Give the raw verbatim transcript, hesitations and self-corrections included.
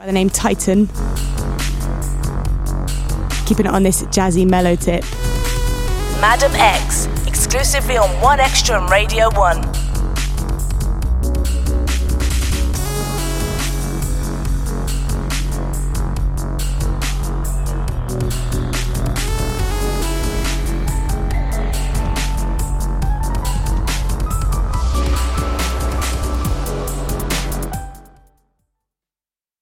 by the name Titan. Keeping it on this jazzy mellow tip. Madam X, exclusively on One Extra and Radio one.